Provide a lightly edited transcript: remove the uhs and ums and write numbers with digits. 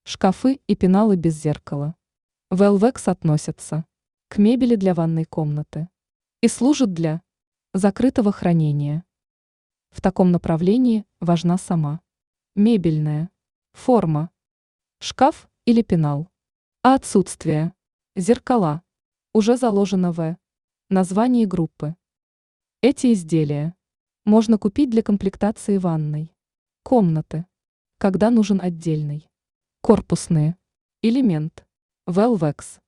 Шкафы и пеналы без зеркала. Velvex относятся к мебели для ванной комнаты и служат для закрытого хранения. В таком направлении важна сама мебельная форма, шкаф или пенал, а отсутствие зеркала уже заложено в названии группы. Эти изделия можно купить для комплектации ванной комнаты, когда нужен отдельный корпусный элемент. Velvex